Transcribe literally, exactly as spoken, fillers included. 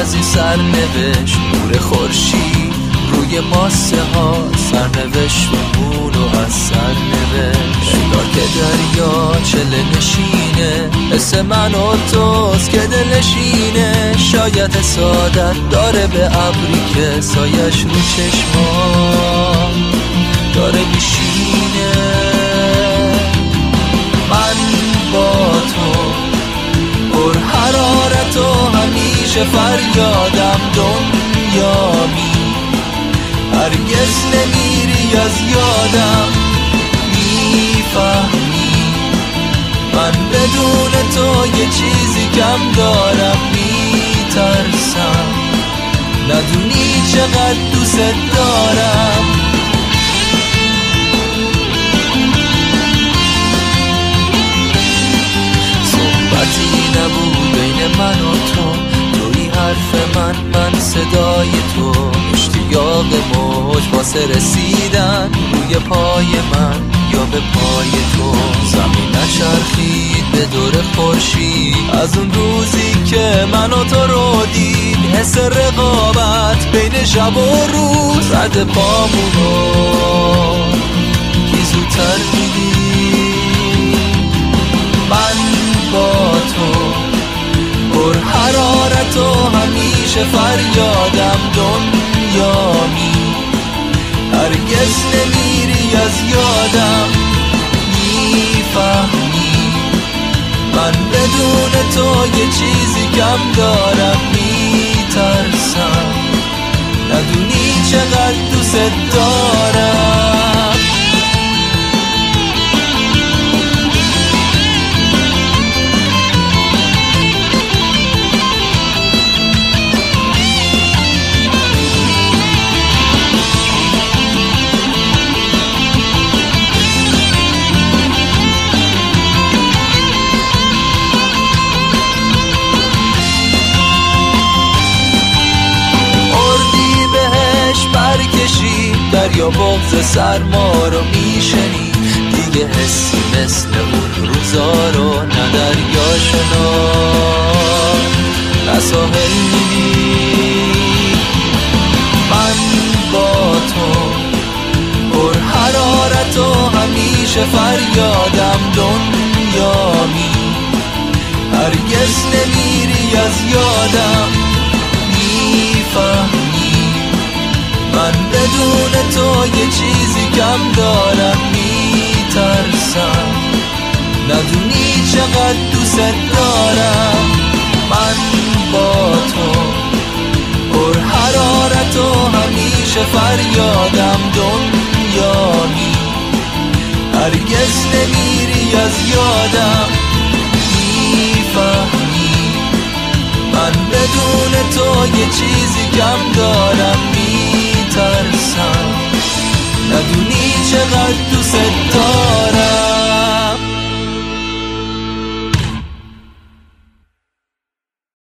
از این سرنوشت، نور خورشید روی ماسه ها سرنوشتمون و از سرنوشت. انگار که دریا چله نشینه، حس من و توست که دلشینه. شاید حسادت داره به ابری که سایش رو چشمان داره میشینه. من با تو پر حرارت و همیشه فریادم دنیامی، هرگز نمیری از یادم. میفهمی من بدون تو یه چیزی کم دارم، میترسم ندونی چقدر دوست دارم. صحبتی نبود بین من و تو، توی حرف من، من صدای تو. اشتیاق موج واسه رسیدن روی پای من یا به پای تو. زمین نچرخید به دور خورشید از اون روزی که من و تو رو دید. حس رقابت بین شب و روز زد پامونو کی زودتر میدید. من با تو پر حرارت و همیشه فریادم دنیامی، هرگز نمیری از یادم. میفهمی من بدون تو یه چیزی کم دارم، میترسم ندونی چقدر دوست دارم. دریا بغض سرما رو میشنی دیگه، حسی مثل اون روزا رو نه دریا شنا نه ساحل میبینی. من با تو پر حرارت و همیشه فریادم دنیامی، هرگز نمیری از یادم. میفهمی من بدون تو یه چیزی کم دارم، میترسم ندونی چقدر دوست دارم. من با تو پر حرارت و همیشه فریادم دنیامی، هرگز نمیری از یادم. میفهمی من بدون تو یه چیزی کم دارم، میترسم ندونی چقدر دوست